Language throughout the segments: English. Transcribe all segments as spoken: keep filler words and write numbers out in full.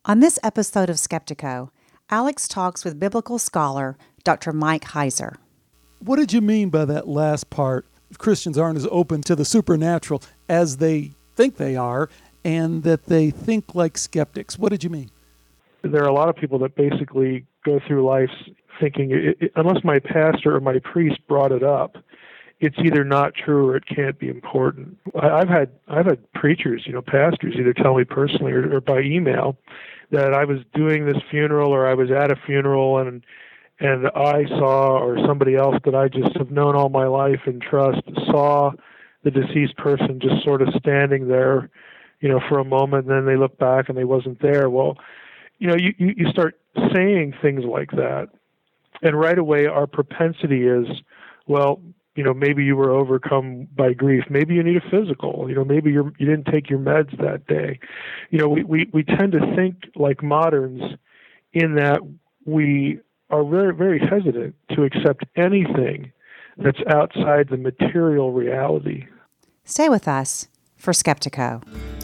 On this episode of Skeptiko, Alex talks with biblical scholar Doctor Mike Heiser. What did you mean by that last part? Christians aren't as open to the supernatural as they think they are, and that they think like skeptics. What did you mean? There are a lot of people that basically go through life thinking, it, it, unless my pastor or my priest brought it up, it's either not true or it can't be important. I, I've had I've had preachers, you know, pastors either tell me personally or, or by email that I was doing this funeral or I was at a funeral and and I saw, or somebody else that I just have known all my life and trust, saw the deceased person just sort of standing there, you know, for a moment, and then they look back and they wasn't there. Well, you know, you, you, you start saying things like that, and right away our propensity is, well, you know, maybe you were overcome by grief. Maybe you need a physical. You know, maybe you're, you didn't take your meds that day. You know, we, we, we tend to think like moderns in that we are very, very hesitant to accept anything that's outside the material reality. Stay with us for Skeptiko.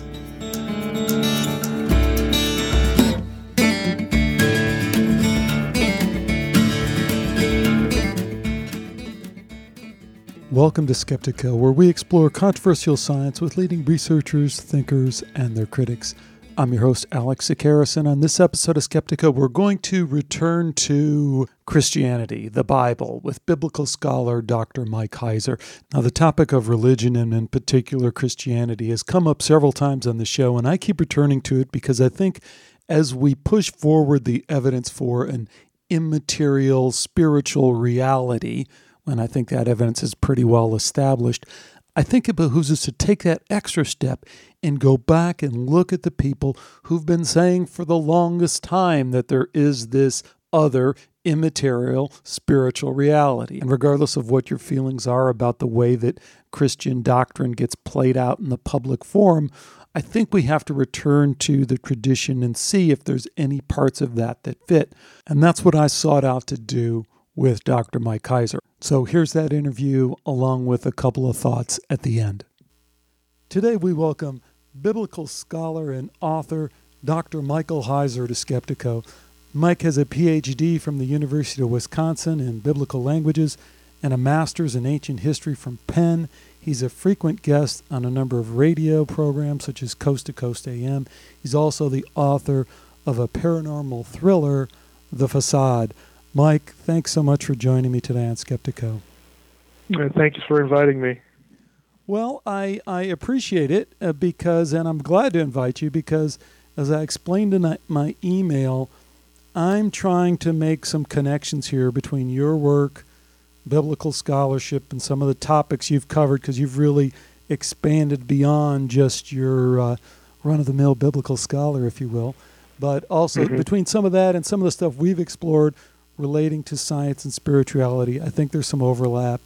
Welcome to Skeptiko, where we explore controversial science with leading researchers, thinkers, and their critics. I'm your host, Alex Sakaris, and on this episode of Skeptiko, we're going to return to Christianity, the Bible, with biblical scholar Doctor Mike Heiser. Now, the topic of religion, and in particular Christianity, has come up several times on the show, and I keep returning to it because I think as we push forward the evidence for an immaterial spiritual reality, and I think that evidence is pretty well established, I think it behooves us to take that extra step and go back and look at the people who've been saying for the longest time that there is this other immaterial spiritual reality. And regardless of what your feelings are about the way that Christian doctrine gets played out in the public forum, I think we have to return to the tradition and see if there's any parts of that that fit. And that's what I sought out to do with Doctor Mike Heiser. So here's that interview along with a couple of thoughts at the end. Today we welcome biblical scholar and author Doctor Michael Heiser to Skeptiko. Mike has a P H D from the University of Wisconsin in biblical languages and a master's in ancient history from Penn. He's a frequent guest on a number of radio programs such as Coast to Coast A M. He's also the author of a paranormal thriller, The Facade. Mike, thanks so much for joining me today on Skeptiko. Thank you for inviting me. Well, I, I appreciate it uh, because, and I'm glad to invite you because, as I explained in my, my email, I'm trying to make some connections here between your work, biblical scholarship, and some of the topics you've covered because you've really expanded beyond just your uh, run-of-the-mill biblical scholar, if you will. But also mm-hmm. between some of that and some of the stuff we've explored relating to science and spirituality, I think there's some overlap,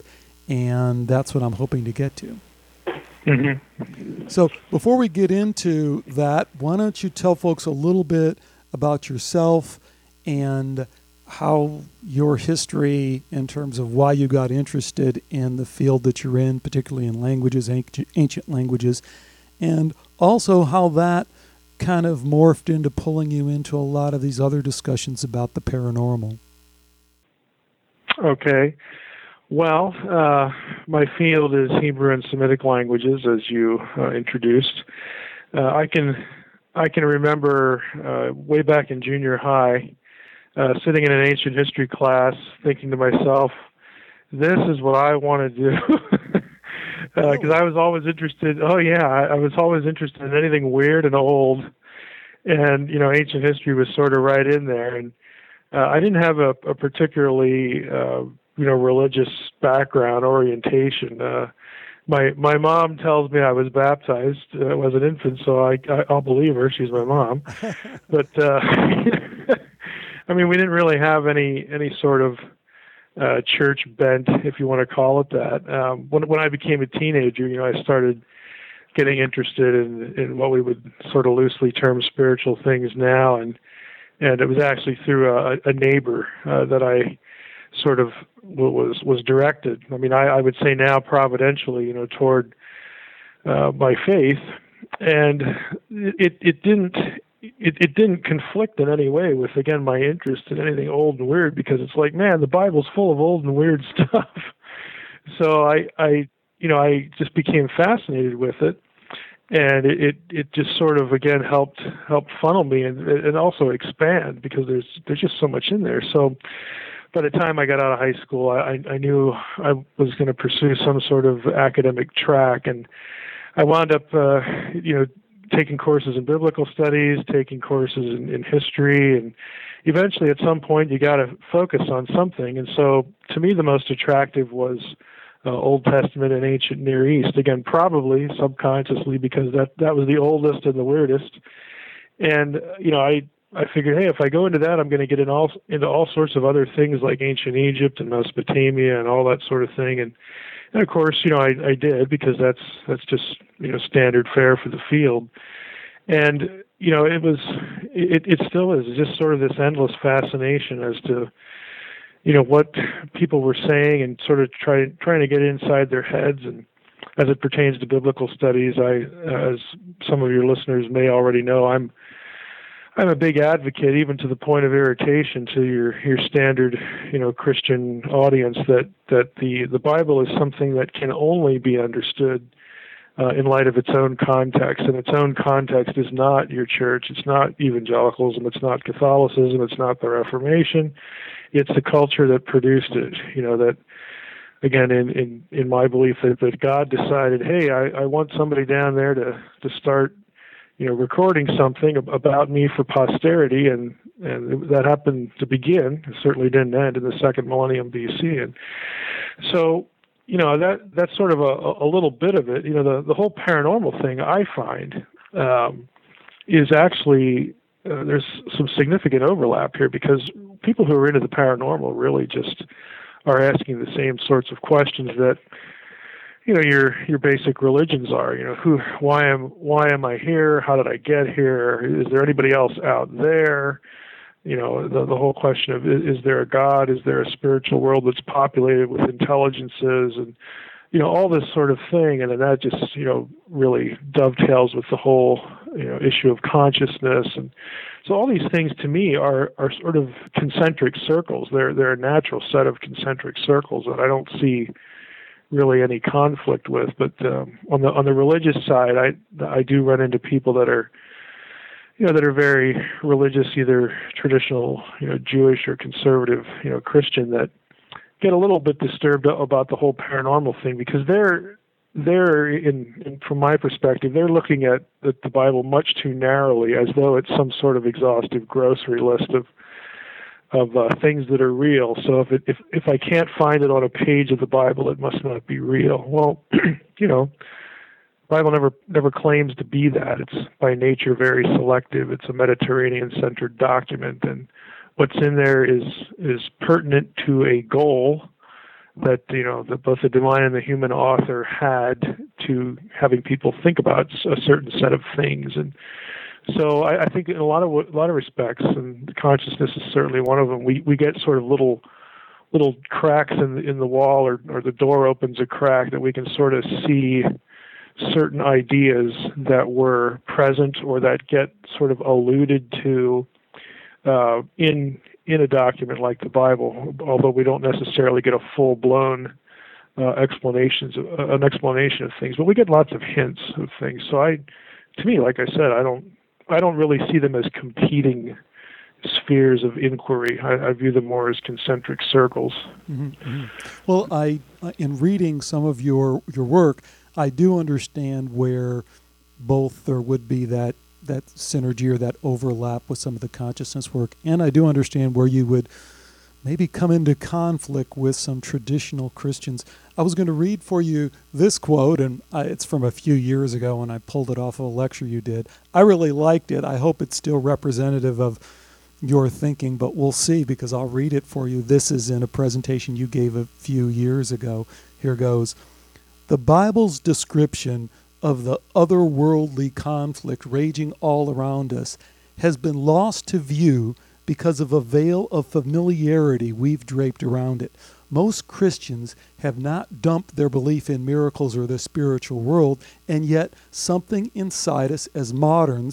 and that's what I'm hoping to get to. Mm-hmm. So before we get into that, why don't you tell folks a little bit about yourself and how your history in terms of why you got interested in the field that you're in, particularly in languages, ancient languages, and also how that kind of morphed into pulling you into a lot of these other discussions about the paranormal. Okay. Well, uh, my field is Hebrew and Semitic languages, as you uh, introduced. Uh, I can I can remember uh, way back in junior high, uh, sitting in an ancient history class, thinking to myself, "This is what I want to do," because uh, I was always interested. Oh yeah, I, I was always interested in anything weird and old, and you know, ancient history was sort of right in there. And uh, I didn't have a, a particularly uh, you know, religious background, orientation. Uh, my my mom tells me I was baptized uh, as an infant, so I, I I'll believe her. She's my mom. But uh, I mean, we didn't really have any any sort of uh, church bent, if you want to call it that. Um, when when I became a teenager, you know, I started getting interested in in what we would sort of loosely term spiritual things now, and and it was actually through a, a neighbor uh, that I sort of was was directed. I mean, I, I would say now providentially, you know, toward uh, my faith, and it it didn't it, it didn't conflict in any way with, again, my interest in anything old and weird, because it's like, man, the Bible's full of old and weird stuff. So I, I, you know, I just became fascinated with it, and it, it, it just sort of, again, helped helped funnel me and, and also expand, because there's there's just so much in there. So by the time I got out of high school, I, I knew I was going to pursue some sort of academic track, and I wound up, uh, you know, taking courses in biblical studies, taking courses in, in history, and eventually at some point you got to focus on something. And so to me, the most attractive was uh, Old Testament and ancient Near East. Again, probably subconsciously, because that, that was the oldest and the weirdest. And, you know, I, I figured, hey, if I go into that, I'm going to get in all, into all sorts of other things like ancient Egypt and Mesopotamia and all that sort of thing. And, and of course, you know, I, I did, because that's that's just, you know, standard fare for the field. And, you know, it was, it, it still is just sort of this endless fascination as to, you know, what people were saying, and sort of try, trying to get inside their heads. And as it pertains to biblical studies, I, as some of your listeners may already know, I'm I'm a big advocate, even to the point of irritation to your, your standard, you know, Christian audience, that, that the, the Bible is something that can only be understood uh, in light of its own context. And its own context is not your church, it's not evangelicalism, it's not Catholicism, it's not the Reformation. It's the culture that produced it. You know, that, again, in, in, in my belief, that, that God decided, hey, I, I want somebody down there to, to start, you know, recording something about me for posterity, and, and that happened to begin. It certainly didn't end in the second millennium B C. And so, you know, that that's sort of a, a little bit of it. You know, the, the whole paranormal thing, I find, um, is actually, uh, there's some significant overlap here, because people who are into the paranormal really just are asking the same sorts of questions that, you know, your your basic religions are. You know, who, why am why am I here? How did I get here? Is there anybody else out there? You know, the the whole question of, is, is there a God? Is there a spiritual world that's populated with intelligences? And, you know, all this sort of thing. And then that just, you know, really dovetails with the whole, you know, issue of consciousness. And so all these things to me are are sort of concentric circles. They're they're a natural set of concentric circles that I don't see really any conflict with. But um, on the on the religious side, I I do run into people that are, you know, that are very religious, either traditional, you know, Jewish or conservative, you know, Christian, that get a little bit disturbed about the whole paranormal thing, because they're they're in, in from my perspective, they're looking at the, the Bible much too narrowly, as though it's some sort of exhaustive grocery list of of uh, things that are real. So if it, if if I can't find it on a page of the Bible, it must not be real. Well, you know, the Bible never never claims to be that. It's by nature very selective. It's a Mediterranean-centered document, and what's in there is is pertinent to a goal that, you know, that both the divine and the human author had, to having people think about a certain set of things. And so I, I think in a lot of a lot of respects, and consciousness is certainly one of them, we, we get sort of little little cracks in the, in the wall, or, or the door opens a crack that we can sort of see certain ideas that were present, or that get sort of alluded to uh, in in a document like the Bible, although we don't necessarily get a full blown uh, explanations of, uh, an explanation of things, but we get lots of hints of things. So I, to me, like I said, I don't. I don't really see them as competing spheres of inquiry. I, I view them more as concentric circles. Mm-hmm, mm-hmm. Well, I, in reading some of your, your work, I do understand where both there would be that, that synergy or that overlap with some of the consciousness work, and I do understand where you would maybe come into conflict with some traditional Christians. I was going to read for you this quote, and I, it's from a few years ago, and I pulled it off of a lecture you did. I really liked it. I hope it's still representative of your thinking, but we'll see, because I'll read it for you. This is in a presentation you gave a few years ago. Here goes. The Bible's description of the otherworldly conflict raging all around us has been lost to view because of a veil of familiarity we've draped around it. Most Christians have not dumped their belief in miracles or the spiritual world, and yet something inside us as moderns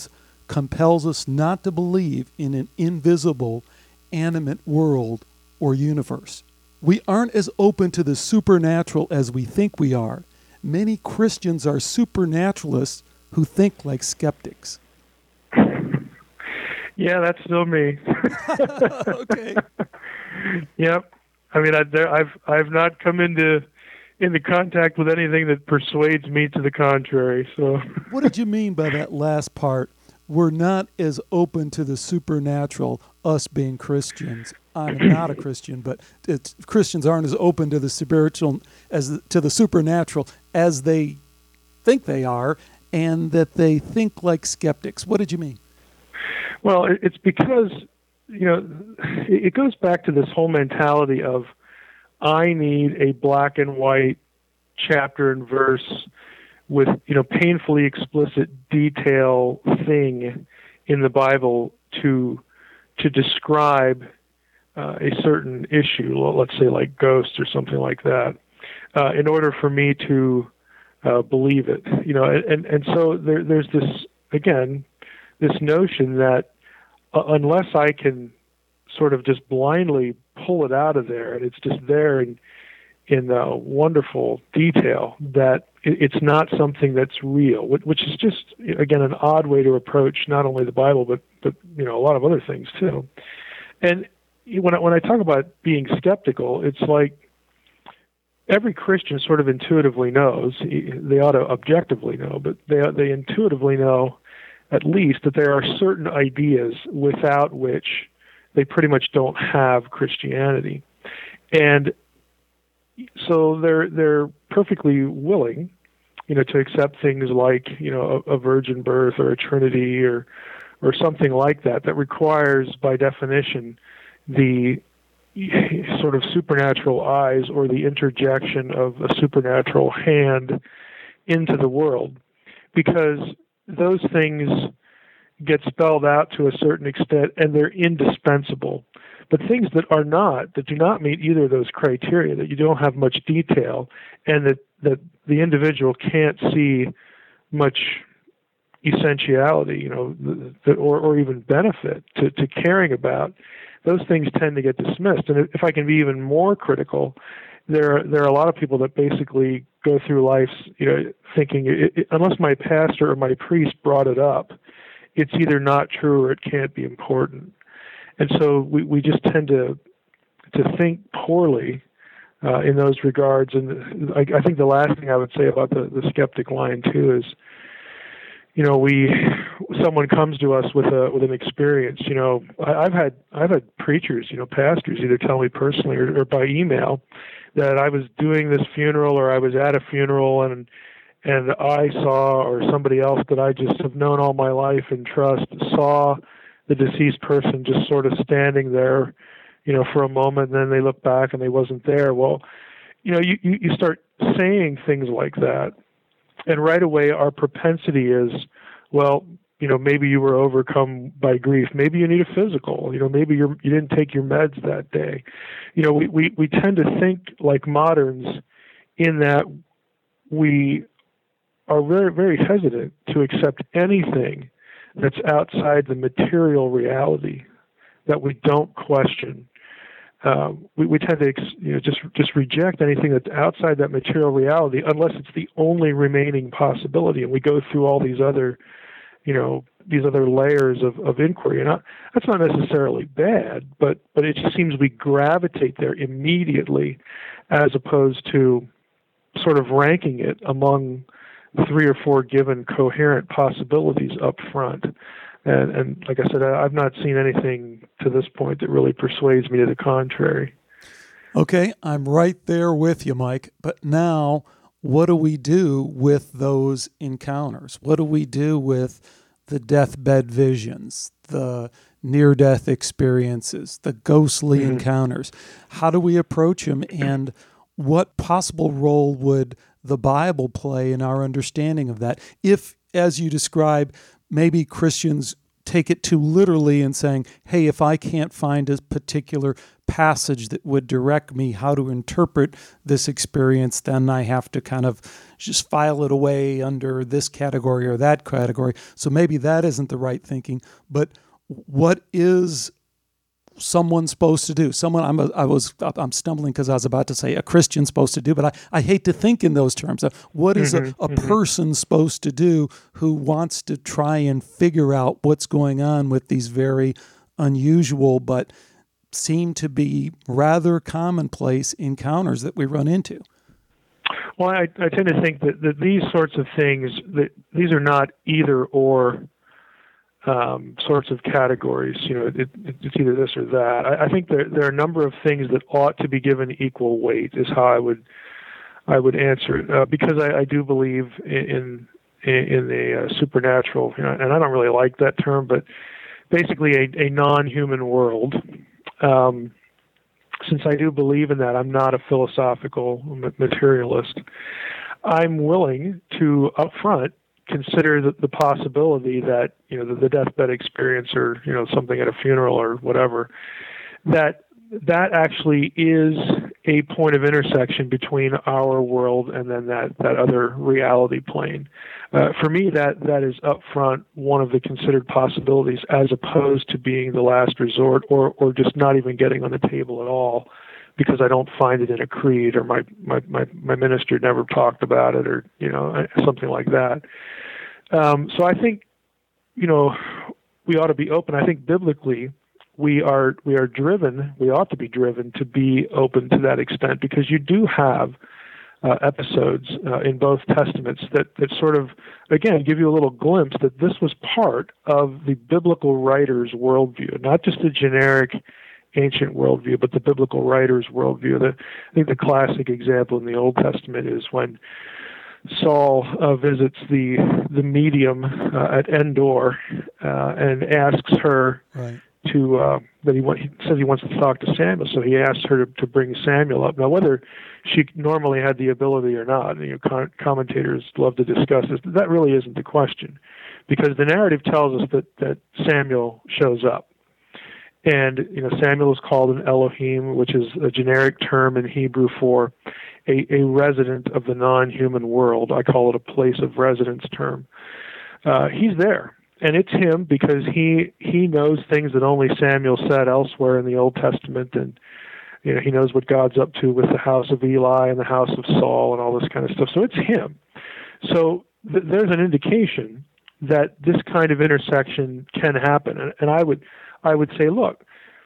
compels us not to believe in an invisible, animate world or universe. We aren't as open to the supernatural as we think we are. Many Christians are supernaturalists who think like skeptics. Yeah, that's still me. Okay. Yep. I mean, I, there, I've I've not come into into contact with anything that persuades me to the contrary. So, what did you mean by that last part? We're not as open to the supernatural, us being Christians. I'm not a Christian, but it's, Christians aren't as open to the spiritual as to the supernatural as they think they are, and that they think like skeptics. What did you mean? Well, it's because, you know, it goes back to this whole mentality of I need a black and white chapter and verse with, you know, painfully explicit detail thing in the Bible to to describe uh, a certain issue, let's say like ghosts or something like that, uh, in order for me to uh, believe it. You know, and and so there, there's this, again, this notion that uh, unless I can sort of just blindly pull it out of there, and it's just there in in uh, wonderful detail, that it, it's not something that's real, which is just, again, an odd way to approach not only the Bible but but you know a lot of other things too. And when I, when I talk about being skeptical, it's like every Christian sort of intuitively knows. They ought to objectively know, but they they intuitively know at least that there are certain ideas without which they pretty much don't have Christianity. And so they're they're perfectly willing, you know, to accept things like, you know, a, a virgin birth or a Trinity or or something like that that requires, by definition, the sort of supernatural eyes or the interjection of a supernatural hand into the world, because those things get spelled out to a certain extent and they're indispensable. But things that are not, that do not meet either of those criteria, that you don't have much detail and that, that the individual can't see much essentiality, you know, or, or even benefit to, to caring about, those things tend to get dismissed. And if I can be even more critical, there are, there are a lot of people that basically go through life, you know, thinking it, it, unless my pastor or my priest brought it up, it's either not true or it can't be important. And so we, we just tend to to think poorly uh, in those regards. And I, I think the last thing I would say about the, the skeptic line too is, you know, we someone comes to us with a with an experience. You know, I, I've had I've had preachers, you know, pastors either tell me personally or, or by email that I was doing this funeral or I was at a funeral and and I saw, or somebody else that I just have known all my life and trust saw the deceased person just sort of standing there, you know, for a moment, and then they look back and they wasn't there. Well, you know, you, you, you start saying things like that, and right away our propensity is, well, you know, maybe you were overcome by grief. Maybe you need a physical. You know, maybe you're, you didn't take your meds that day. You know, we, we, we tend to think like moderns in that we are very, very hesitant to accept anything that's outside the material reality that we don't question. Uh, we, we tend to, you know, just just reject anything that's outside that material reality unless it's the only remaining possibility, and we go through all these other, you know, these other layers of, of inquiry. And I, that's not necessarily bad, but but it just seems we gravitate there immediately, as opposed to sort of ranking it among three or four given coherent possibilities up front. And, and like I said, I've not seen anything to this point that really persuades me to the contrary. Okay, I'm right there with you, Mike. But now, what do we do with those encounters? What do we do with the deathbed visions, the near-death experiences, the ghostly mm-hmm. encounters? How do we approach them, and what possible role would the Bible play in our understanding of that? If, as you describe, maybe Christians take it too literally and saying, hey, if I can't find a particular passage that would direct me how to interpret this experience, then I have to kind of just file it away under this category or that category. So maybe that isn't the right thinking. But what is someone supposed to do? Someone, I'm a, I was, I'm stumbling because I was about to say a Christian supposed to do, but I, I hate to think in those terms. What is mm-hmm, a, a mm-hmm. person supposed to do who wants to try and figure out what's going on with these very unusual but seem to be rather commonplace encounters that we run into? Well, I, I tend to think that, that these sorts of things, that these are not either or Um, sorts of categories. You know, it, it, it's either this or that. I, I think there there are a number of things that ought to be given equal weight. Is how I would I would answer it, uh, because I, I do believe in in, in a uh, supernatural. You know, and I don't really like that term, but basically a, a non-human world. Um, since I do believe in that, I'm not a philosophical materialist. I'm willing to upfront consider the, the possibility that, you know, the, the deathbed experience or, you know, something at a funeral or whatever, that that actually is a point of intersection between our world and then that, that other reality plane. Uh, for me, that, that is upfront one of the considered possibilities as opposed to being the last resort or, or just not even getting on the table at all, because I don't find it in a creed or my, my, my, my minister never talked about it or, you know, something like that. Um, so I think, you know, we ought to be open. I think biblically we are we are driven, we ought to be driven to be open to that extent, because you do have uh, episodes uh, in both testaments that, that sort of, again, give you a little glimpse that this was part of the biblical writer's worldview, not just a generic ancient worldview, but the biblical writer's worldview. The, I think the classic example in the Old Testament is when Saul uh, visits the the medium uh, at Endor uh, and asks her right. to uh, that he, want, he says he wants to talk to Samuel, so he asks her to, to bring Samuel up. Now, whether she normally had the ability or not, you know, con- commentators love to discuss this. That really isn't the question, because the narrative tells us that that Samuel shows up. And, you know, Samuel is called an Elohim, which is a generic term in Hebrew for a, a resident of the non-human world. I call it a place of residence term. Uh, he's there, and it's him because he he knows things that only Samuel said elsewhere in the Old Testament, and, you know, he knows what God's up to with the house of Eli and the house of Saul and all this kind of stuff. So it's him. So th- there's an indication that this kind of intersection can happen, and, and I would. I would say, look,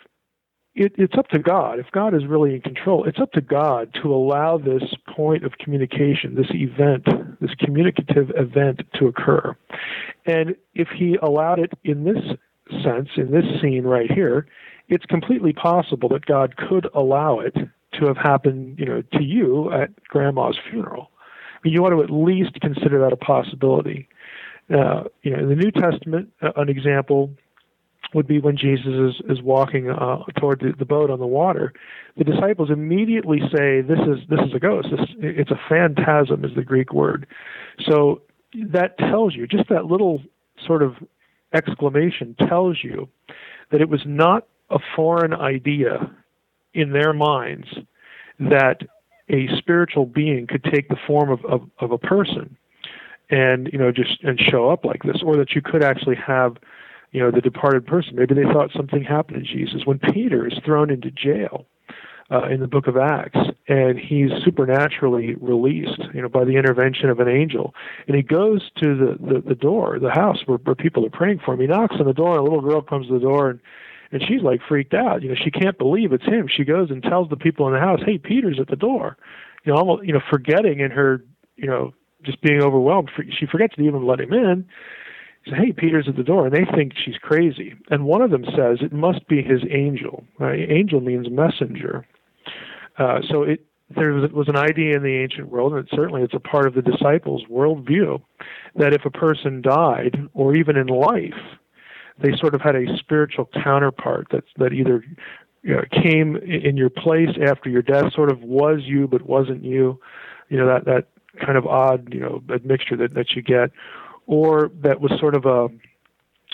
it, it's up to God. If God is really in control, it's up to God to allow this point of communication, this event, this communicative event to occur. And if he allowed it in this sense, in this scene right here, it's completely possible that God could allow it to have happened, you know, to you at grandma's funeral. I mean, you want to at least consider that a possibility. Uh, you know, in the New Testament, uh, an example would be when Jesus is, is walking uh, toward the, the boat on the water. The disciples immediately say, this is this is a ghost. This, it's a phantasm is the Greek word. So that tells you, just that little sort of exclamation tells you that it was not a foreign idea in their minds that a spiritual being could take the form of, of, of a person and, you know, just and show up like this, or that you could actually have, you know, the departed person. Maybe they thought something happened to Jesus. When Peter is thrown into jail uh, in the book of Acts, and he's supernaturally released, you know, by the intervention of an angel, and he goes to the, the, the door, the house where, where people are praying for him. He knocks on the door, and a little girl comes to the door, and, and she's like freaked out. You know, she can't believe it's him. She goes and tells the people in the house, hey, Peter's at the door. You know, almost, you know, forgetting in her, you know, just being overwhelmed. She forgets to even let him in. Say, hey, Peter's at the door, and they think she's crazy. And one of them says it must be his angel. Right? Angel means messenger. Uh, so it there was, was an idea in the ancient world, and it, certainly it's a part of the disciples' worldview, that if a person died, or even in life, they sort of had a spiritual counterpart that that either, you know, came in your place after your death, sort of was you but wasn't you. You know, that that kind of odd, you know, admixture that that you get. Or that was sort of a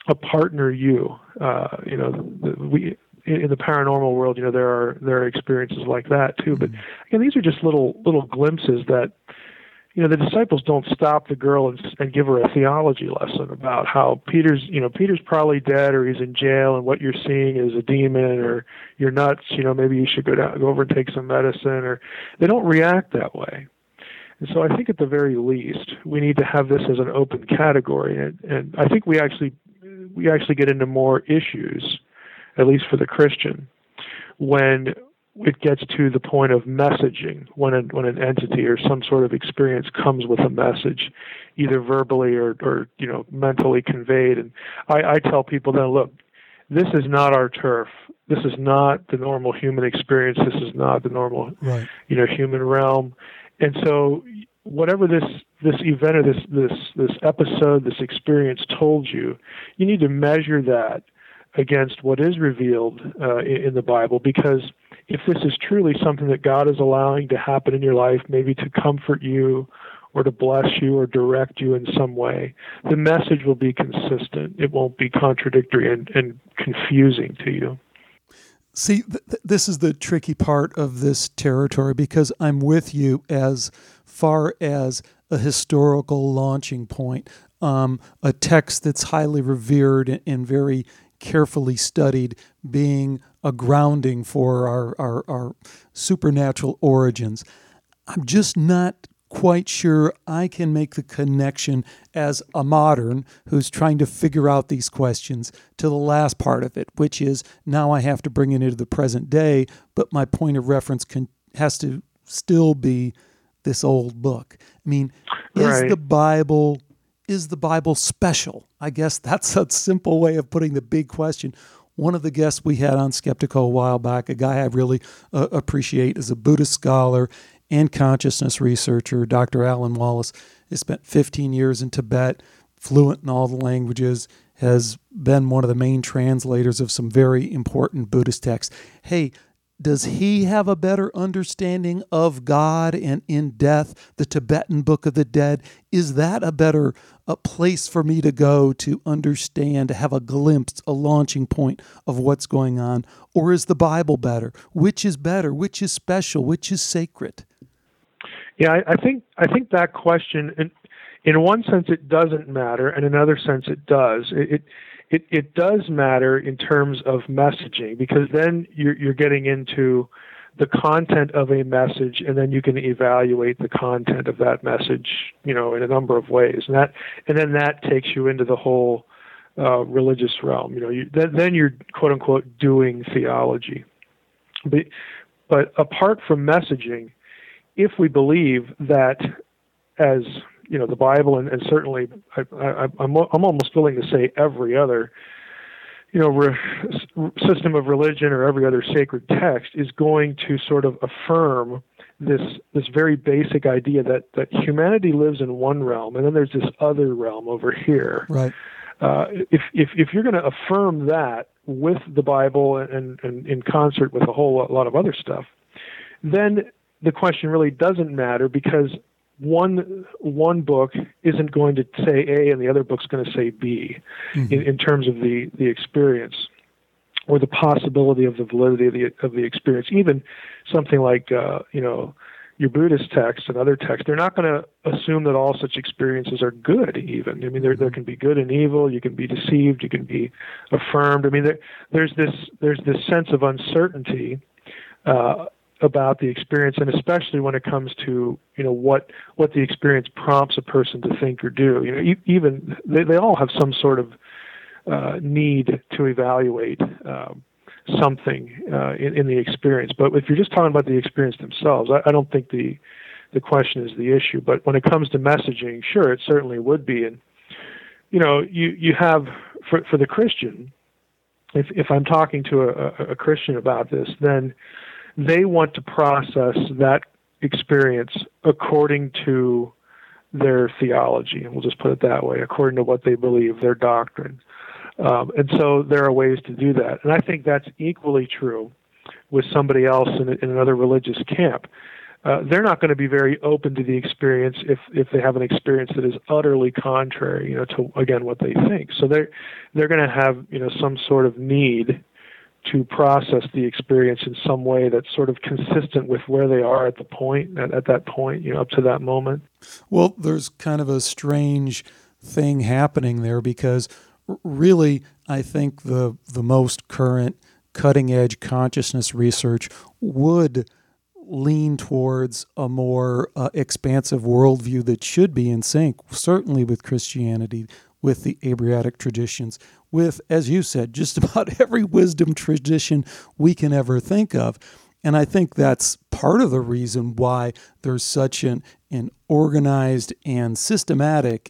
a partner you. Uh, you know, the, we in the paranormal world, you know, there are there are experiences like that too. But again, these are just little little glimpses that, you know, the disciples don't stop the girl and, and give her a theology lesson about how Peter's, you know, Peter's probably dead or he's in jail and what you're seeing is a demon or you're nuts, you know, maybe you should go down, go over and take some medicine. Or they don't react that way. And so I think at the very least, we need to have this as an open category. And, and I think we actually we actually get into more issues, at least for the Christian, when it gets to the point of messaging, when, a, when an entity or some sort of experience comes with a message, either verbally or, or you know, mentally conveyed. And I, I tell people then, look, this is not our turf. This is not the normal human experience. This is not the normal, right. you know, human realm. And so whatever this this event or this this this episode, this experience told you, you need to measure that against what is revealed uh, in, in the Bible, because if this is truly something that God is allowing to happen in your life, maybe to comfort you or to bless you or direct you in some way, the message will be consistent. It won't be contradictory and, and confusing to you. See, th- this is the tricky part of this territory, because I'm with you as far as a historical launching point, um, a text that's highly revered and, and very carefully studied being a grounding for our, our, our supernatural origins. I'm just not quite sure I can make the connection as a modern who's trying to figure out these questions to the last part of it, which is now I have to bring it into the present day, but my point of reference can, has to still be this old book. I mean, is right. the Bible is the Bible special? I guess that's a simple way of putting the big question. One of the guests we had on Skeptical a while back, a guy I really uh, appreciate, is a Buddhist scholar and consciousness researcher, Doctor Alan Wallace. He spent fifteen years in Tibet, fluent in all the languages, has been one of the main translators of some very important Buddhist texts. Hey, does he have a better understanding of God and in death, the Tibetan Book of the Dead? Is that a better a place for me to go to understand, to have a glimpse, a launching point of what's going on? Or is the Bible better? Which is better? Which is special? Which is sacred? Yeah, I, I think I think that question, in, in one sense, it doesn't matter, and in another sense, it does. It, it It, it does matter in terms of messaging, because then you're, you're getting into the content of a message, and then you can evaluate the content of that message, you know, in a number of ways, and that, and then that takes you into the whole uh, religious realm. You know, you, then, then you're quote unquote doing theology. But, but apart from messaging, if we believe that as you know, the Bible, and, and certainly I, I, I'm, I'm almost willing to say every other, you know, re, system of religion or every other sacred text is going to sort of affirm this this very basic idea that, that humanity lives in one realm, and then there's this other realm over here. Right. Uh, if, if if you're going to affirm that with the Bible and, and in concert with a whole lot of other stuff, then the question really doesn't matter, because one one book isn't going to say A and the other book's going to say B mm-hmm. in, in terms of the, the experience or the possibility of the validity of the of the experience. Even something like uh, you know your Buddhist texts and other texts, they're not going to assume that all such experiences are good. Even I mean, there there can be good and evil. You can be deceived. You can be affirmed. I mean, there, there's this there's this sense of uncertainty Uh, about the experience, and especially when it comes to, you know, what what the experience prompts a person to think or do. You know, e- even they, they all have some sort of uh, need to evaluate um, something uh, in, in the experience. But if you're just talking about the experience themselves, I, I don't think the the question is the issue. But when it comes to messaging, sure, it certainly would be. And you know, you you have for for the Christian, if if I'm talking to a, a Christian about this, then they want to process that experience according to their theology, and we'll just put it that way, according to what they believe, their doctrine. Um, and so there are ways to do that. And I think that's equally true with somebody else in, in another religious camp. uh, they're not going to be very open to the experience if, if they have an experience that is utterly contrary, you know, to, again, what they think. So they're, they're going to have, you know, some sort of need to process the experience in some way that's sort of consistent with where they are at the point, at, at that point, you know, up to that moment. Well, there's kind of a strange thing happening there because really, I think the the most current cutting-edge consciousness research would lean towards a more uh, expansive worldview that should be in sync, certainly with Christianity, with the Abrahamic traditions, with, as you said, just about every wisdom tradition we can ever think of. And I think that's part of the reason why there's such an, an organized and systematic,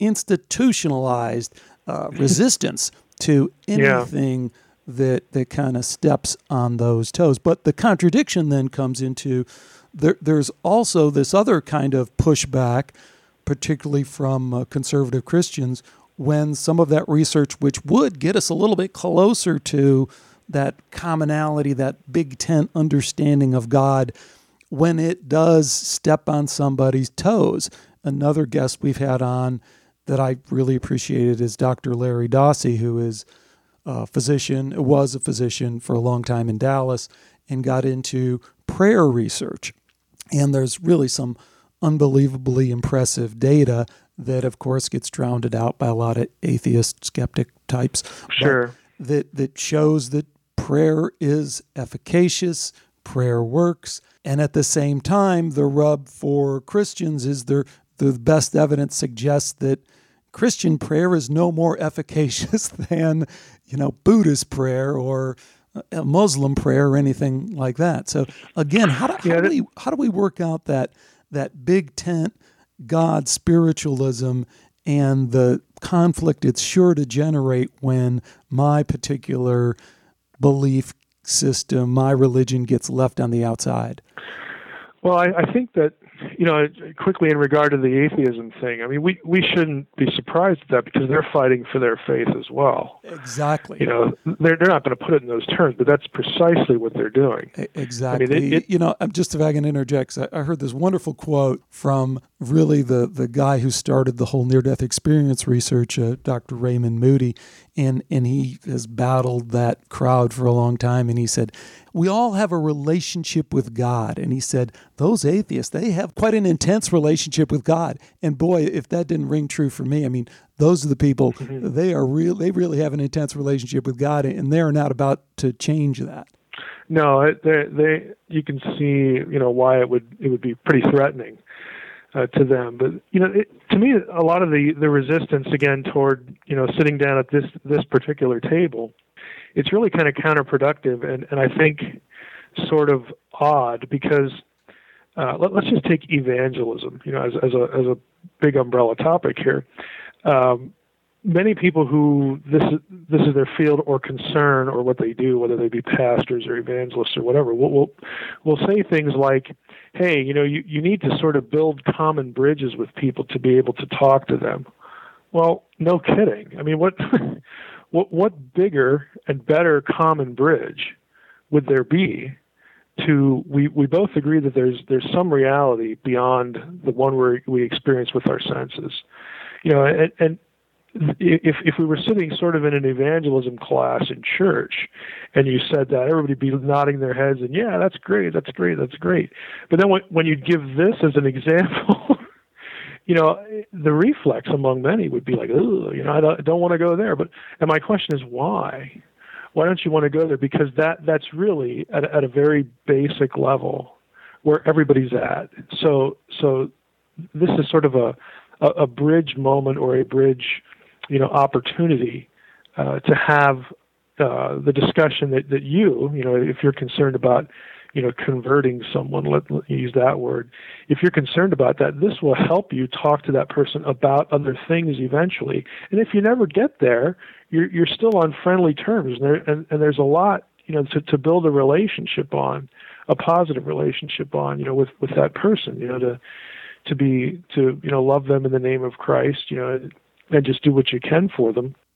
institutionalized uh, resistance to anything yeah. that that kind of steps on those toes. But the contradiction then comes into there, there's also this other kind of pushback, particularly from uh, conservative Christians, when some of that research, which would get us a little bit closer to that commonality, that big tent understanding of God, when it does step on somebody's toes. Another guest we've had on that I really appreciated is Doctor Larry Dossey, who is a physician, was a physician for a long time in Dallas, and got into prayer research. And there's really some unbelievably impressive data that, of course, gets drowned out by a lot of atheist, skeptic types. Sure. That, that shows that prayer is efficacious, prayer works, and at the same time, the rub for Christians is there, the best evidence suggests that Christian prayer is no more efficacious than, you know, Buddhist prayer or a Muslim prayer or anything like that. So again, how do, how yeah, do we how do we work out that that big tent God spiritualism and the conflict it's sure to generate when my particular belief system, my religion gets left on the outside? Well, I, I think that, you know, quickly in regard to the atheism thing, I mean, we, we shouldn't be surprised at that because they're fighting for their faith as well. Exactly. You know, they're, they're not going to put it in those terms, but that's precisely what they're doing. Exactly. I mean, it, it, you know, just if I can interject, I, I heard this wonderful quote from really the, the guy who started the whole near-death experience research, uh, Doctor Raymond Moody, and, and he has battled that crowd for a long time, and he said, we all have a relationship with God. And he said, those atheists, they have quite an intense relationship with God. And boy, if that didn't ring true for me, I mean, those are the people, mm-hmm. they are real, they really have an intense relationship with God, and they're not about to change that. No, they, they, you can see, you know, why it would, it would be pretty threatening uh, to them. But, you know, it, to me, a lot of the, the resistance, again, toward, you know, sitting down at this, this particular table, it's really kind of counterproductive, and, and I think sort of odd because uh, let, let's just take evangelism, you know, as, as a as a big umbrella topic here. Um, many people who this is, this is their field or concern or what they do, whether they be pastors or evangelists or whatever, will will will say things like, "Hey, you know, you, you need to sort of build common bridges with people to be able to talk to them." Well, no kidding. I mean, what? What what bigger and better common bridge would there be to we, we both agree that there's there's some reality beyond the one we we experience with our senses, you know, and, and if if we were sitting sort of in an evangelism class in church, and you said that, everybody'd be nodding their heads and yeah, that's great, that's great, that's great, but then when when you give this as an example. You know, the reflex among many would be like, "Ugh, you know, I don't, I don't want to go there." But and my question is, why? Why don't you want to go there? Because that that's really at at a very basic level where everybody's at. So so this is sort of a a, a bridge moment or a bridge, you know, opportunity uh, to have uh, the discussion that that you you know, if you're concerned about, you know, converting someone, let, let use that word. If you're concerned about that, this will help you talk to that person about other things eventually. And if you never get there, you're you're still on friendly terms, and, there, and, and there's a lot, you know, to, to build a relationship on, a positive relationship on, you know, with, with that person, you know, to to be to you know love them in the name of Christ, you know, and just do what you can for them.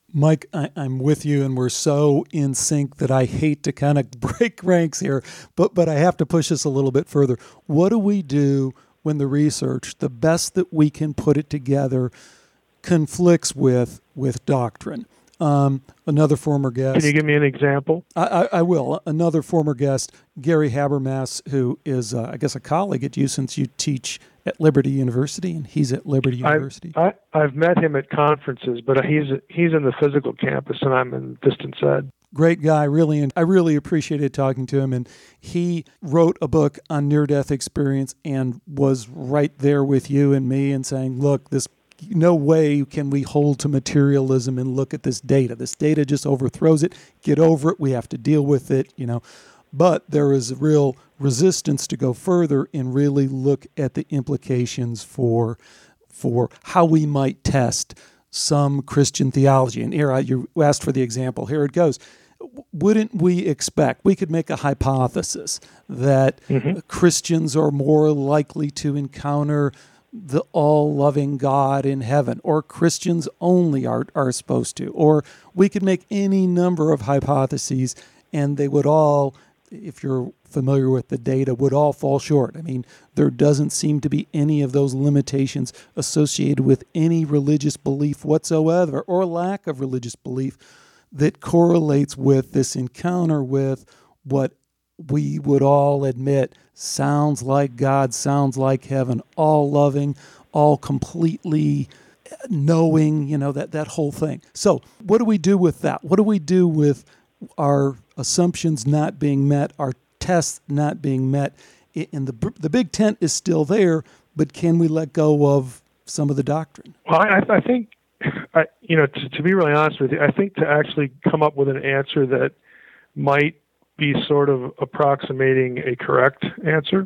Mike, I, I'm with you, and we're so in sync that I hate to kind of break ranks here, but but I have to push this a little bit further. What do we do when the research, the best that we can put it together, conflicts with with doctrine? Um, another former guest. Can you give me an example? I, I, I will. Another former guest, Gary Habermas, who is, uh, I guess, a colleague at you since you teach at Liberty University, and he's at Liberty University. I, I, I've met him at conferences, but he's he's in the physical campus, and I'm in distance ed. Great guy, really, and I really appreciated talking to him. And he wrote a book on near-death experience and was right there with you and me and saying, look, this no way can we hold to materialism and look at this data. This data just overthrows it. Get over it. We have to deal with it, you know. But there is a real resistance to go further and really look at the implications for for how we might test some Christian theology. And here, you asked for the example. Here it goes. Wouldn't we expect, we could make a hypothesis that mm-hmm. Christians are more likely to encounter the all-loving God in heaven, or Christians only are, are supposed to, or we could make any number of hypotheses and they would all, if you're familiar with the data, would all fall short. I mean, there doesn't seem to be any of those limitations associated with any religious belief whatsoever, or lack of religious belief, that correlates with this encounter with what we would all admit sounds like God, sounds like heaven, all loving, all completely knowing, you know, that, that whole thing. So what do we do with that? What do we do with our assumptions not being met, our tests not being met? And the the big tent is still there, but can we let go of some of the doctrine? Well, I, I think, I, you know, to, to be really honest with you, I think to actually come up with an answer that might be sort of approximating a correct answer,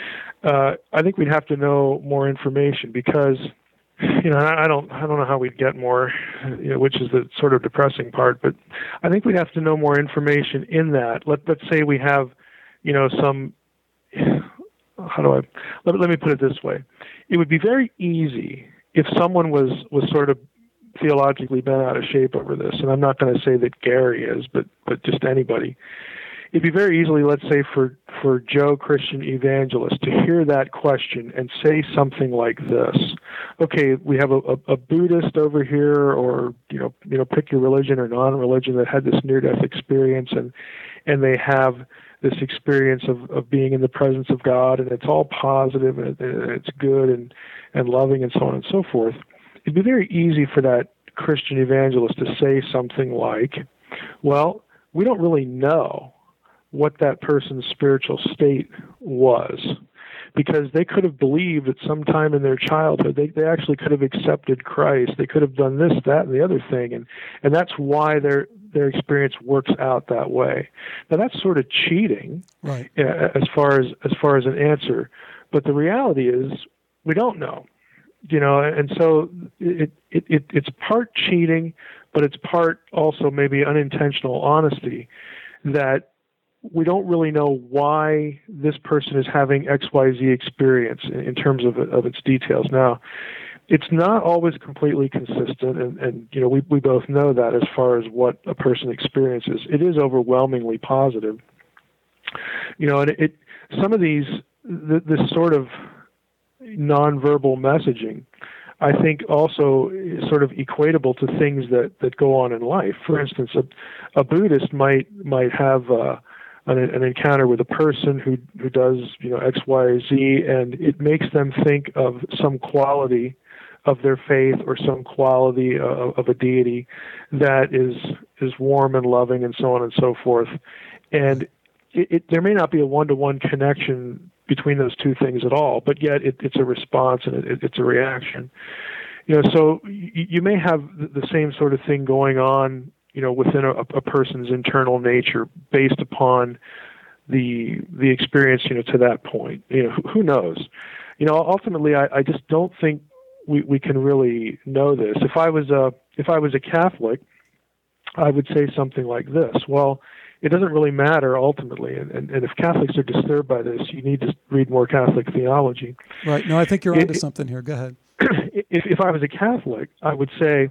uh, I think we'd have to know more information, because, you know, I don't, I don't know how we'd get more, you know, which is the sort of depressing part, but I think we'd have to know more information in that. Let, let's say we have, you know, some, how do I, let, let me put it this way. It would be very easy if someone was, was sort of theologically bent out of shape over this, and I'm not going to say that Gary is, but, but just anybody. It'd be very easily, let's say, for, for Joe Christian Evangelist to hear that question and say something like this. Okay, we have a, a, a Buddhist over here, or, you know, you know, pick your religion or non-religion, that had this near-death experience, and and they have this experience of, of being in the presence of God, and it's all positive, and, it, and it's good and, and loving, and so on and so forth. It'd be very easy for that Christian evangelist to say something like, well, we don't really know what that person's spiritual state was, because they could have believed at some time in their childhood, they, they actually could have accepted Christ. They could have done this, that, and the other thing, and, and that's why their their experience works out that way. Now, that's sort of cheating, right, as far as as far as an answer, but the reality is we don't know, you know, and so it, it, it it's part cheating, but it's part also maybe unintentional honesty, that we don't really know why this person is having X Y Z experience in, in terms of of its details. Now, it's not always completely consistent, and, and you know we we both know that as far as what a person experiences. It is overwhelmingly positive. You know, and it, it some of these th- this sort of nonverbal messaging, I think, also is sort of equatable to things that, that go on in life. For instance, a, a Buddhist might might have uh, an, an encounter with a person who who does, you know, X, Y, or Z, and it makes them think of some quality of their faith or some quality of, of a deity that is is warm and loving, and so on and so forth. And it, it, there may not be a one-to-one connection between those two things at all, but yet it, it's a response and it, it's a reaction. You know, so you, you may have the same sort of thing going on, you know, within a, a person's internal nature based upon the the experience, you know, to that point. You know, who, who knows? You know, ultimately, I, I just don't think we, we can really know this. If I was a if I was a Catholic, I would say something like this: well, it doesn't really matter ultimately, and, and, and if Catholics are disturbed by this, you need to read more Catholic theology. Right. No, I think you're onto it, something here. Go ahead. If, if I was a Catholic, I would say,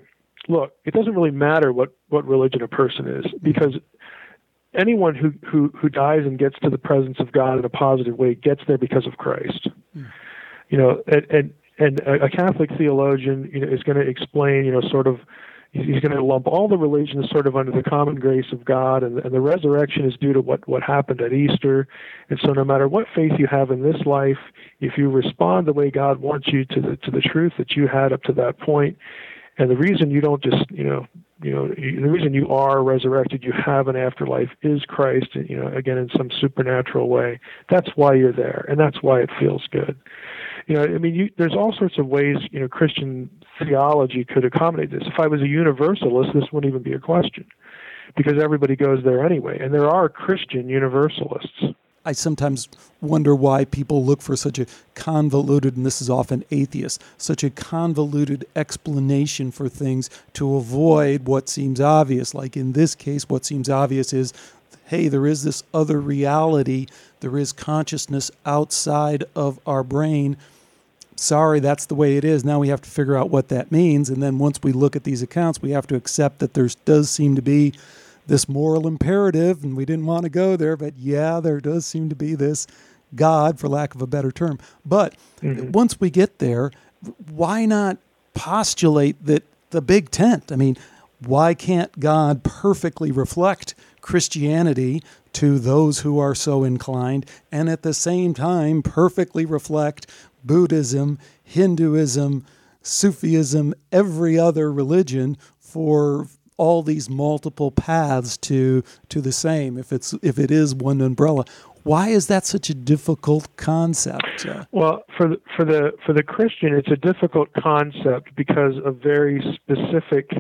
look, it doesn't really matter what, what religion a person is, because anyone who, who, who dies and gets to the presence of God in a positive way gets there because of Christ. Mm. You know, and, and, and a Catholic theologian, you know, is going to explain, you know, sort of, he's going to lump all the religions sort of under the common grace of God, and, and the resurrection is due to what, what happened at Easter. And so no matter what faith you have in this life, if you respond the way God wants you to the, to the truth that you had up to that point, and the reason you don't just, you know, you know, the reason you are resurrected, you have an afterlife, is Christ, you know, again, in some supernatural way. That's why you're there, and that's why it feels good. You know, I mean, you, there's all sorts of ways, you know, Christian theology could accommodate this. If I was a universalist, this wouldn't even be a question, because everybody goes there anyway, and there are Christian universalists. I sometimes wonder why people look for such a convoluted, and this is often atheists, such a convoluted explanation for things to avoid what seems obvious. Like in this case, what seems obvious is, hey, there is this other reality. There is consciousness outside of our brain. Sorry, that's the way it is. Now we have to figure out what that means. And then once we look at these accounts, we have to accept that there does seem to be this moral imperative, and we didn't want to go there, but yeah, there does seem to be this God, for lack of a better term. But mm-hmm. once we get there, why not postulate that the big tent? I mean, why can't God perfectly reflect Christianity to those who are so inclined, and at the same time perfectly reflect Buddhism, Hinduism, Sufism, every other religion for all these multiple paths to to the same, if it's if it is one umbrella? Why is that such a difficult concept? Uh, well, for the, for the for the Christian, it's a difficult concept because of very specific.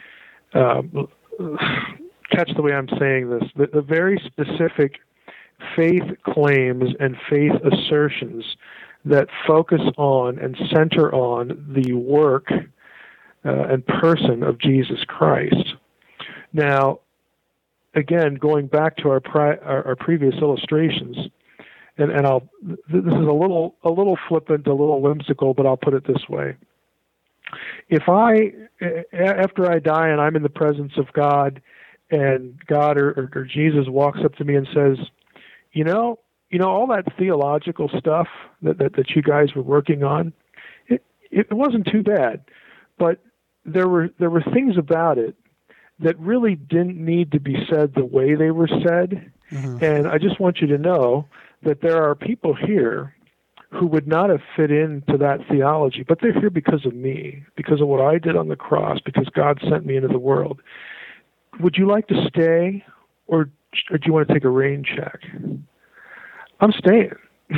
Uh, catch the way I'm saying this. The, the very specific faith claims and faith assertions that focus on and center on the work Uh, and person of Jesus Christ. Now, again, going back to our pri- our, our previous illustrations, and, and I'll th- this is a little a little flippant, a little whimsical, but I'll put it this way: if I, a- after I die and I'm in the presence of God, and God or, or, or Jesus walks up to me and says, you know, you know, all that theological stuff that that, that you guys were working on, it it wasn't too bad, but there were there were things about it that really didn't need to be said the way they were said. Mm-hmm. And I just want you to know that there are people here who would not have fit into that theology, but they're here because of me, because of what I did on the cross, because God sent me into the world. Would you like to stay, or, or do you want to take a rain check? I'm staying.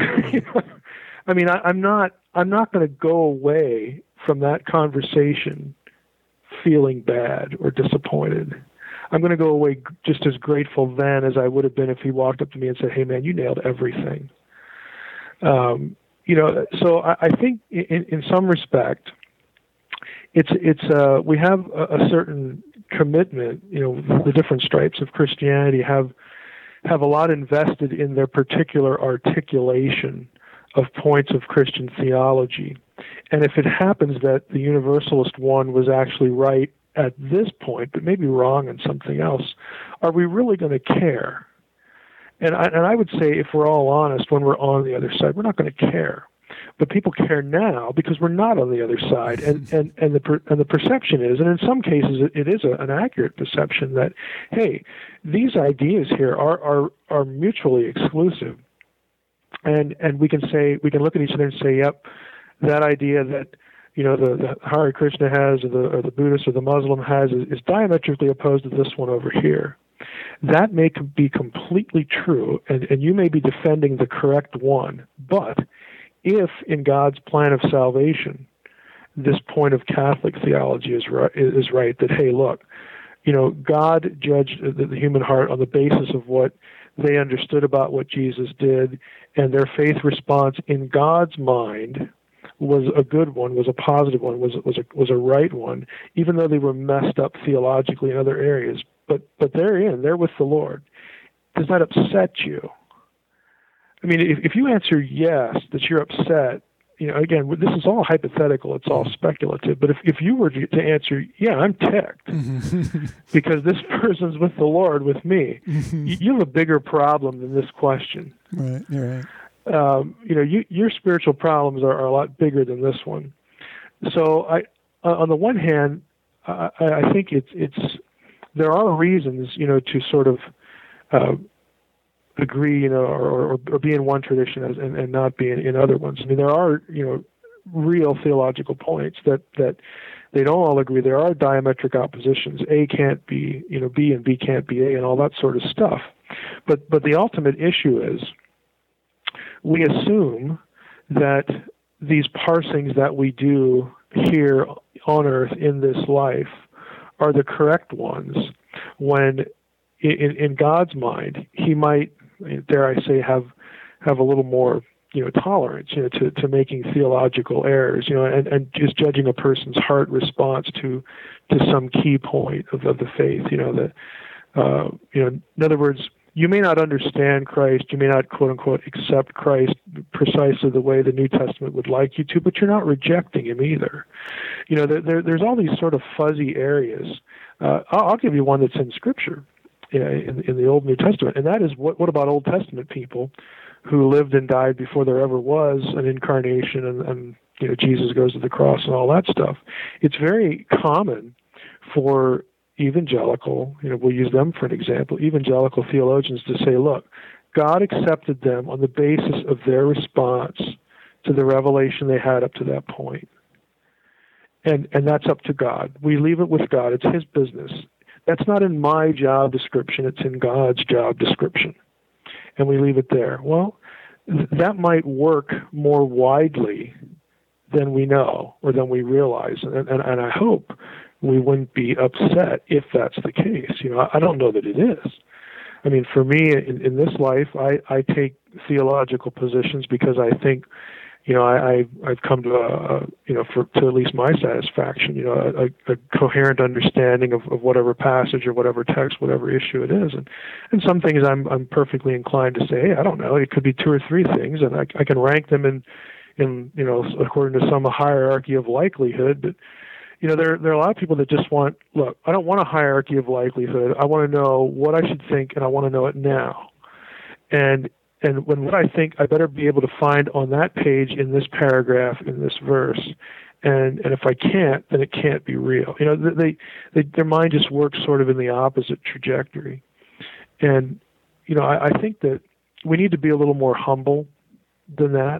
I mean, I, I'm not I'm not going to go away from that conversation feeling bad or disappointed. I'm going to go away just as grateful then as I would have been if he walked up to me and said, hey, man, you nailed everything. Um, you know, so I, I think in, in some respect, it's it's uh, we have a, a certain commitment. You know, the different stripes of Christianity have have a lot invested in their particular articulation of points of Christian theology. And if it happens that the Universalist one was actually right at this point, but maybe wrong in something else, are we really going to care? And I, and I would say, if we're all honest, when we're on the other side, we're not going to care. But people care now because we're not on the other side. And, and, and, the, per, and the perception is, and in some cases it, it is a, an accurate perception, that, hey, these ideas here are, are, are mutually exclusive. And and we can say, we can look at each other and say, yep, that idea that, you know, the, the Hare Krishna has, or the, or the Buddhist or the Muslim has, is, is diametrically opposed to this one over here. That may be completely true, and, and you may be defending the correct one. But if in God's plan of salvation, this point of Catholic theology is right, is right, that, hey, look, you know, God judged the, the human heart on the basis of what they understood about what Jesus did, and their faith response in God's mind was a good one, was a positive one, was was a was a right one, even though they were messed up theologically in other areas. But but they're in, they're with the Lord. Does that upset you? I mean, if, if you answer yes, that you're upset you know, again, this is all hypothetical. It's all speculative. But if, if you were to, to answer, yeah, I'm ticked because this person's with the Lord with me, you, you have a bigger problem than this question. Right, you're right. Um, you know, you, your spiritual problems are, are a lot bigger than this one. So, I, uh, on the one hand, I, I think it's it's there are reasons, you know, to sort of uh, agree, you know, or, or, or be in one tradition as, and, and not be in, in other ones. I mean, there are, you know, real theological points that that they don't all agree. There are diametric oppositions. A can't be, you know, B, and B can't be A, and all that sort of stuff. But but the ultimate issue is, we assume that these parsings that we do here on earth in this life are the correct ones, when in, in God's mind, he might, dare I say, have have a little more, you know, tolerance, you know, to, to making theological errors, you know, and, and just judging a person's heart response to to some key point of, of the faith, you know, that, uh, you know, in other words, you may not understand Christ, you may not, quote unquote, accept Christ precisely the way the New Testament would like you to, but you're not rejecting him either. You know, there, there, there's all these sort of fuzzy areas. Uh, I'll, I'll give you one that's in Scripture, you know, in, in the Old and New Testament, and that is, what, what about Old Testament people who lived and died before there ever was an incarnation, and, and you know, Jesus goes to the cross and all that stuff? It's very common for evangelical, you know, we'll use them for an example, evangelical theologians to say, look, God accepted them on the basis of their response to the revelation they had up to that point. And and that's up to God. We leave it with God. It's his business. That's not in my job description. It's in God's job description. And we leave it there. Well, th- that might work more widely than we know or than we realize. And, and, and I hope we wouldn't be upset if that's the case. You know, I don't know that it is. I mean, for me, in, in this life, I, I take theological positions because I think, you know, I, I I've come to a, a you know, for to at least my satisfaction, you know, a, a coherent understanding of, of whatever passage or whatever text, whatever issue it is, and and some things I'm I'm perfectly inclined to say, hey, I don't know, it could be two or three things, and I, I can rank them in in you know, according to some hierarchy of likelihood, but. You know, there there are a lot of people that just want, look, I don't want a hierarchy of likelihood. I want to know what I should think, and I want to know it now. And and when what I think, I better be able to find on that page, in this paragraph, in this verse. And and if I can't, then it can't be real. You know, they, they their mind just works sort of in the opposite trajectory. And, you know, I, I think that we need to be a little more humble than that.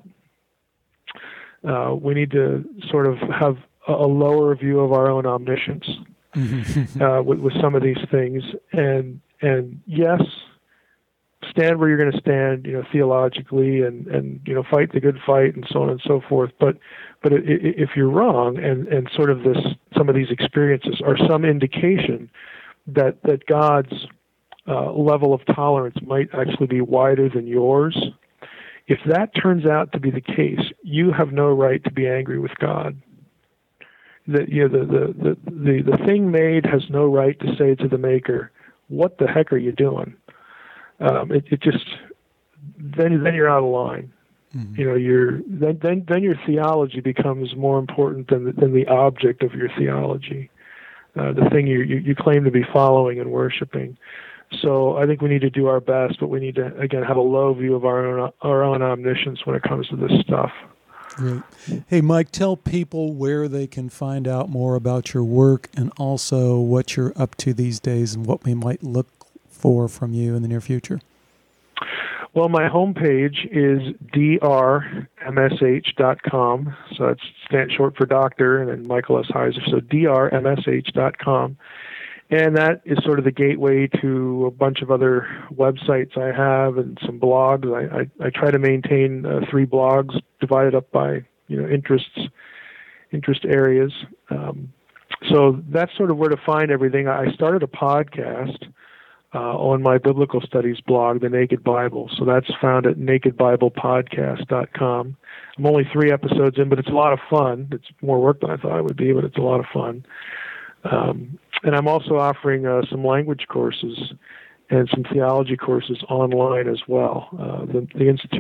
Uh, we need to sort of have a lower view of our own omniscience uh, with, with some of these things, and and yes, stand where you're going to stand, you know, theologically, and, and you know, fight the good fight, and so on and so forth. But but it, it, if you're wrong, and, and sort of this, some of these experiences are some indication that that God's uh, level of tolerance might actually be wider than yours. If that turns out to be the case, you have no right to be angry with God. The, you know, the, the, the, the, the thing made has no right to say to the maker, what the heck are you doing? Um, it, it just, then then you're out of line. Mm-hmm. You know, you're, then, then then your theology becomes more important than the, than the object of your theology, uh, the thing you, you, you claim to be following and worshiping. So I think we need to do our best, but we need to, again, have a low view of our own, our own omniscience when it comes to this stuff. Great. Hey, Mike, tell people where they can find out more about your work, and also what you're up to these days and what we might look for from you in the near future. Well, my homepage is d r m s h dot com. So it's stand short for doctor, and then Michael S. Heiser. So d r m s h dot com. And that is sort of the gateway to a bunch of other websites I have and some blogs. I, I, I try to maintain uh, three blogs divided up by, you know, interests, interest areas. Um, so that's sort of where to find everything. I started a podcast uh, on my biblical studies blog, The Naked Bible. So that's found at naked bible podcast dot com. I'm only three episodes in, but it's a lot of fun. It's more work than I thought it would be, but it's a lot of fun. Um, and I'm also offering uh, some language courses and some theology courses online as well. Uh, the, the Institute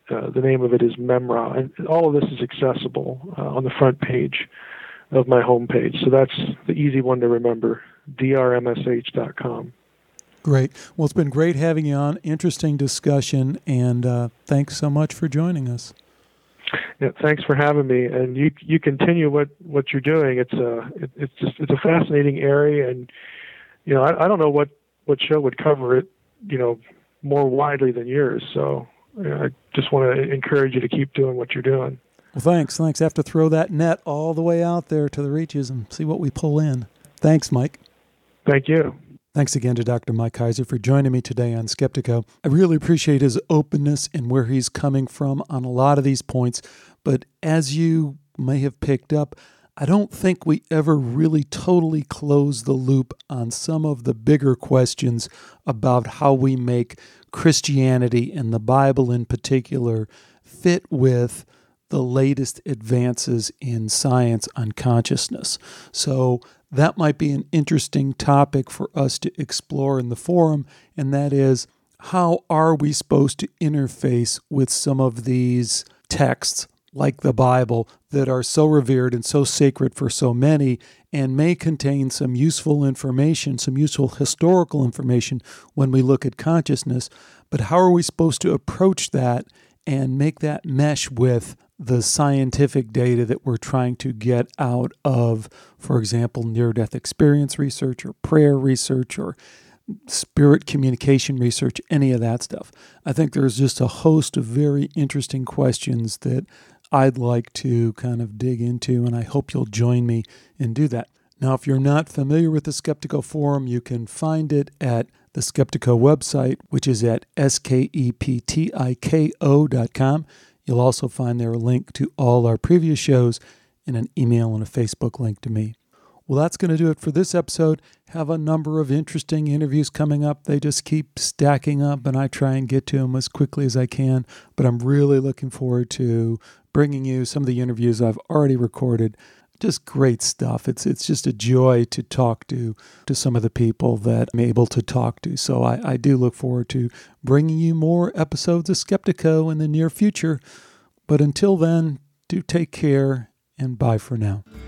Uh, the name of it is Memra, and all of this is accessible uh, on the front page of my homepage. So that's the easy one to remember, d r m s h dot com. Great. Well, it's been great having you on. Interesting discussion, and uh, thanks so much for joining us. Yeah, thanks for having me. And you you continue what, what you're doing. It's a it, it's just it's a fascinating area, and you know I, I don't know what, what show would cover it, you know, more widely than yours. So you know, I just want to encourage you to keep doing what you're doing. Well, thanks. Thanks. I have to throw that net all the way out there to the reaches and see what we pull in. Thanks, Mike. Thank you. Thanks again to Doctor Mike Heiser for joining me today on Skeptiko. I really appreciate his openness and where he's coming from on a lot of these points. But as you may have picked up, I don't think we ever really totally close the loop on some of the bigger questions about how we make Christianity and the Bible in particular fit with the latest advances in science on consciousness. So that might be an interesting topic for us to explore in the forum, and that is, how are we supposed to interface with some of these texts like the Bible that are so revered and so sacred for so many and may contain some useful information, some useful historical information when we look at consciousness, but how are we supposed to approach that and make that mesh with the scientific data that we're trying to get out of, for example, near-death experience research or prayer research or spirit communication research, any of that stuff. I think there's just a host of very interesting questions that I'd like to kind of dig into, and I hope you'll join me and do that. Now, if you're not familiar with the Skeptiko Forum, you can find it at the Skeptiko website, which is at skeptiko dot com. You'll also find there a link to all our previous shows and an email and a Facebook link to me. Well, that's going to do it for this episode. Have a number of interesting interviews coming up. They just keep stacking up, and I try and get to them as quickly as I can. But I'm really looking forward to bringing you some of the interviews I've already recorded. Just great stuff. It's it's just a joy to talk to to some of the people that I'm able to talk to. So I, I do look forward to bringing you more episodes of Skeptiko in the near future. But until then, do take care, and bye for now.